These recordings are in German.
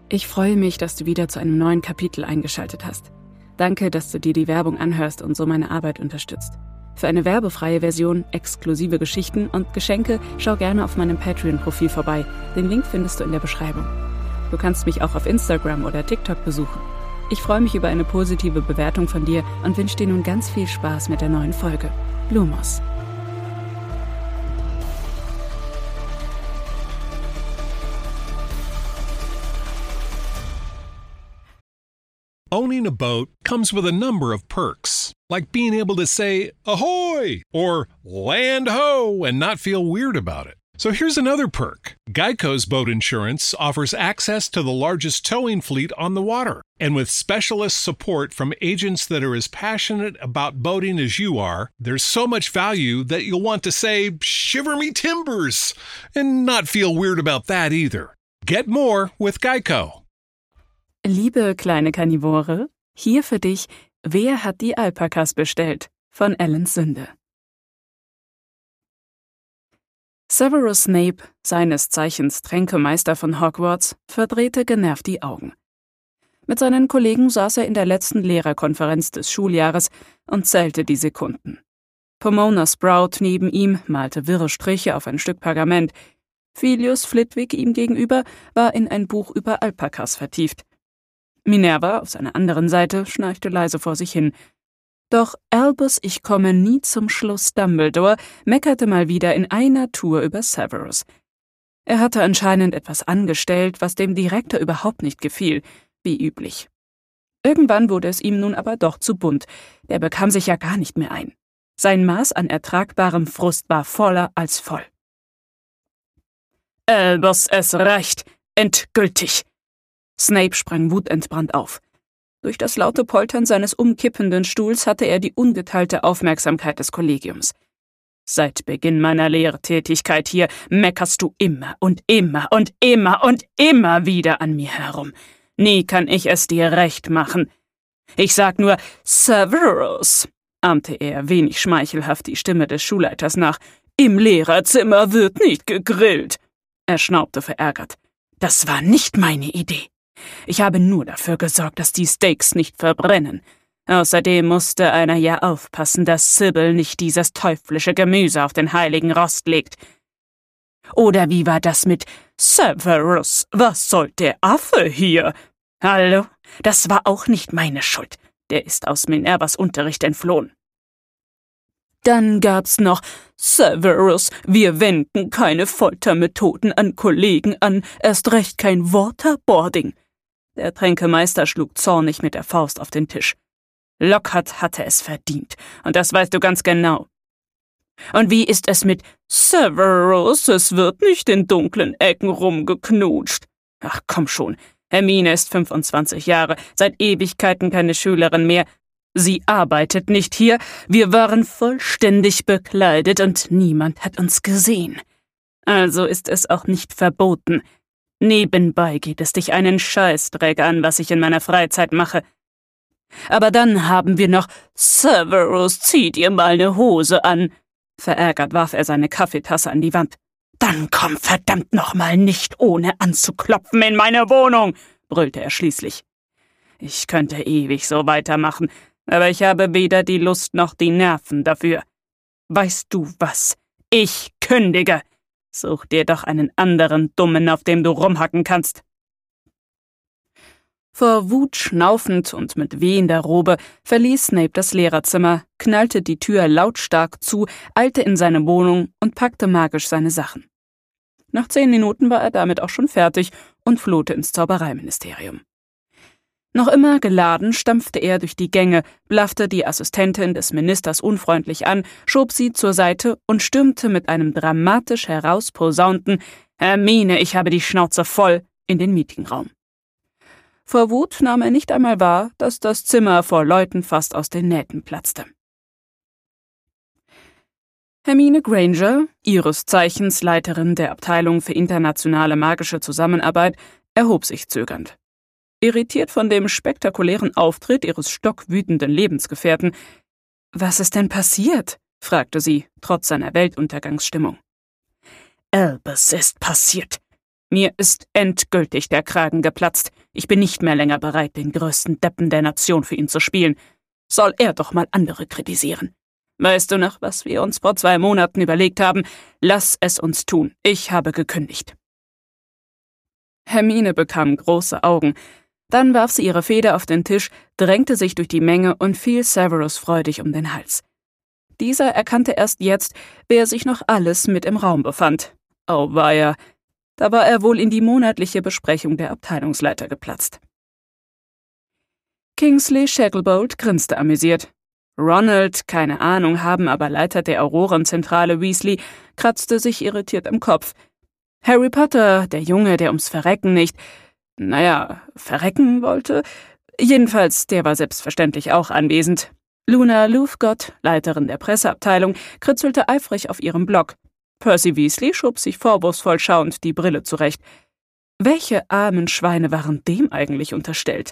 Ich freue mich, dass du wieder zu einem neuen Kapitel eingeschaltet hast. Danke, dass du dir die Werbung anhörst und so meine Arbeit unterstützt. Für eine werbefreie Version, exklusive Geschichten und Geschenke schau gerne auf meinem Patreon-Profil vorbei. Den Link findest du in der Beschreibung. Du kannst mich auch auf Instagram oder TikTok besuchen. Ich freue mich über eine positive Bewertung von dir und wünsche dir nun ganz viel Spaß mit der neuen Folge. Lumos. Owning a boat comes with a number of perks, like being able to say ahoy or land ho and not feel weird about it. So here's another perk. Geico's boat insurance offers access to the largest towing fleet on the water. And with specialist support from agents that are as passionate about boating as you are, there's so much value that you'll want to say, shiver me timbers, and not feel weird about that either. Get more with Geico. Liebe kleine Karnivore, hier für dich, wer hat die Alpakas bestellt? Von Ellen Sünde. Severus Snape, seines Zeichens Tränkemeister von Hogwarts, verdrehte genervt die Augen. Mit seinen Kollegen saß er in der letzten Lehrerkonferenz des Schuljahres und zählte die Sekunden. Pomona Sprout neben ihm malte wirre Striche auf ein Stück Pergament. Filius Flitwick ihm gegenüber war in ein Buch über Alpakas vertieft. Minerva, auf seiner anderen Seite, schnarchte leise vor sich hin. Doch Albus Ich komme nie zum Schluss Dumbledore meckerte mal wieder in einer Tour über Severus. Er hatte anscheinend etwas angestellt, was dem Direktor überhaupt nicht gefiel, wie üblich. Irgendwann wurde es ihm nun aber doch zu bunt. Er bekam sich ja gar nicht mehr ein. Sein Maß an ertragbarem Frust war voller als voll. Albus, es reicht! Endgültig! Snape sprang wutentbrannt auf. Durch das laute Poltern seines umkippenden Stuhls hatte er die ungeteilte Aufmerksamkeit des Kollegiums. Seit Beginn meiner Lehrtätigkeit hier meckerst du immer und immer und immer und immer wieder an mir herum. Nie kann ich es dir recht machen. Ich sag nur Severus, ahmte er wenig schmeichelhaft die Stimme des Schulleiters nach. Im Lehrerzimmer wird nicht gegrillt. Er schnaubte verärgert. Das war nicht meine Idee. Ich habe nur dafür gesorgt, dass die Steaks nicht verbrennen. Außerdem musste einer ja aufpassen, dass Sybil nicht dieses teuflische Gemüse auf den heiligen Rost legt. Oder wie war das mit Severus? Was soll der Affe hier? Hallo? Das war auch nicht meine Schuld. Der ist aus Minervas Unterricht entflohen. Dann gab's noch Severus, wir wenden keine Foltermethoden an Kollegen an, erst recht kein Waterboarding. Der Tränkemeister schlug zornig mit der Faust auf den Tisch. Lockhart hatte es verdient, und das weißt du ganz genau. Und wie ist es mit Severus? Es wird nicht in dunklen Ecken rumgeknutscht. Ach komm schon, Hermine ist 25 Jahre, seit Ewigkeiten keine Schülerin mehr. Sie arbeitet nicht hier, wir waren vollständig bekleidet und niemand hat uns gesehen. Also ist es auch nicht verboten. Nebenbei geht es dich einen Scheißdreck an, was ich in meiner Freizeit mache. Aber dann haben wir noch Severus, zieh dir mal ne Hose an. Verärgert warf er seine Kaffeetasse an die Wand. Dann komm verdammt nochmal nicht ohne anzuklopfen in meine Wohnung, brüllte er schließlich. Ich könnte ewig so weitermachen, aber ich habe weder die Lust noch die Nerven dafür. Weißt du was? Ich kündige. Such dir doch einen anderen Dummen, auf dem du rumhacken kannst. Vor Wut schnaufend und mit wehender Robe verließ Snape das Lehrerzimmer, knallte die Tür lautstark zu, eilte in seine Wohnung und packte magisch seine Sachen. Nach 10 Minuten war er damit auch schon fertig und flohte ins Zaubereiministerium. Noch immer geladen stampfte er durch die Gänge, blaffte die Assistentin des Ministers unfreundlich an, schob sie zur Seite und stürmte mit einem dramatisch herausposaunten »Hermine, ich habe die Schnauze voll« in den Meetingraum. Vor Wut nahm er nicht einmal wahr, dass das Zimmer vor Leuten fast aus den Nähten platzte. Hermine Granger, ihres Zeichens Leiterin der Abteilung für internationale magische Zusammenarbeit, erhob sich zögernd. Irritiert von dem spektakulären Auftritt ihres stockwütenden Lebensgefährten. »Was ist denn passiert?« fragte sie, trotz seiner Weltuntergangsstimmung. »Albus ist passiert. Mir ist endgültig der Kragen geplatzt. Ich bin nicht mehr länger bereit, den größten Deppen der Nation für ihn zu spielen. Soll er doch mal andere kritisieren. Weißt du noch, was wir uns vor 2 Monaten überlegt haben? Lass es uns tun. Ich habe gekündigt. Hermine bekam große Augen. Dann warf sie ihre Feder auf den Tisch, drängte sich durch die Menge und fiel Severus freudig um den Hals. Dieser erkannte erst jetzt, wer sich noch alles mit im Raum befand. Auweia, da war er wohl in die monatliche Besprechung der Abteilungsleiter geplatzt. Kingsley Shacklebolt grinste amüsiert. Ronald, keine Ahnung haben, aber Leiter der Aurorenzentrale Weasley, kratzte sich irritiert im Kopf. Harry Potter, der Junge, der ums Verrecken nicht, verrecken wollte? Jedenfalls, der war selbstverständlich auch anwesend. Luna Lovegood, Leiterin der Presseabteilung, kritzelte eifrig auf ihrem Blog. Percy Weasley schob sich vorwurfsvoll schauend die Brille zurecht. Welche armen Schweine waren dem eigentlich unterstellt?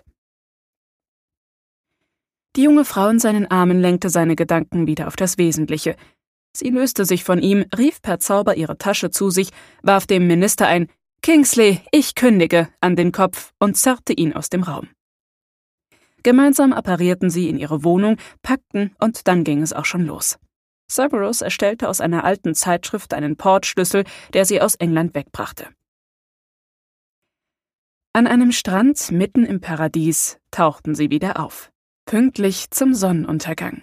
Die junge Frau in seinen Armen lenkte seine Gedanken wieder auf das Wesentliche. Sie löste sich von ihm, rief per Zauber ihre Tasche zu sich, warf dem Minister ein »Kingsley, ich kündige« an den Kopf und zerrte ihn aus dem Raum. Gemeinsam apparierten sie in ihre Wohnung, packten und dann ging es auch schon los. Severus erstellte aus einer alten Zeitschrift einen Portschlüssel, der sie aus England wegbrachte. An einem Strand mitten im Paradies tauchten sie wieder auf, pünktlich zum Sonnenuntergang.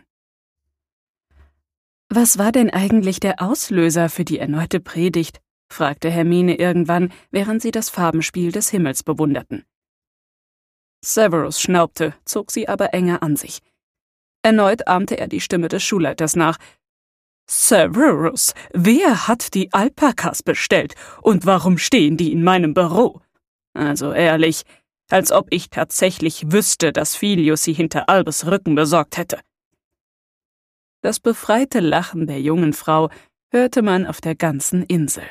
»Was war denn eigentlich der Auslöser für die erneute Predigt?« fragte Hermine irgendwann, während sie das Farbenspiel des Himmels bewunderten. Severus schnaubte, zog sie aber enger an sich. Erneut ahmte er die Stimme des Schulleiters nach. »Severus, wer hat die Alpakas bestellt und warum stehen die in meinem Büro? Also ehrlich, als ob ich tatsächlich wüsste, dass Filius sie hinter Albus Rücken besorgt hätte.« Das befreite Lachen der jungen Frau hörte man auf der ganzen Insel.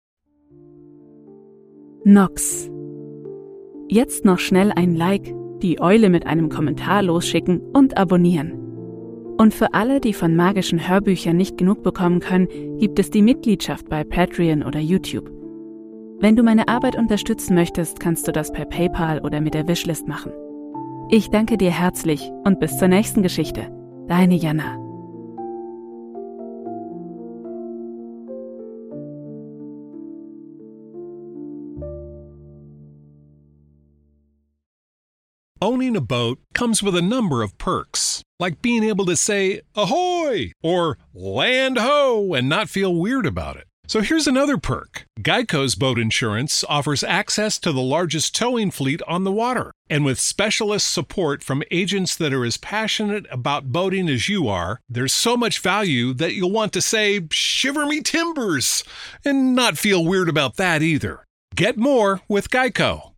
Nox. Jetzt noch schnell ein Like, die Eule mit einem Kommentar losschicken und abonnieren. Und für alle, die von magischen Hörbüchern nicht genug bekommen können, gibt es die Mitgliedschaft bei Patreon oder YouTube. Wenn du meine Arbeit unterstützen möchtest, kannst du das per PayPal oder mit der Wishlist machen. Ich danke dir herzlich und bis zur nächsten Geschichte. Deine Jana. Owning a boat comes with a number of perks, like being able to say, ahoy, or land ho, and not feel weird about it. So here's another perk. Geico's boat insurance offers access to the largest towing fleet on the water. And with specialist support from agents that are as passionate about boating as you are, there's so much value that you'll want to say, shiver me timbers, and not feel weird about that either. Get more with Geico.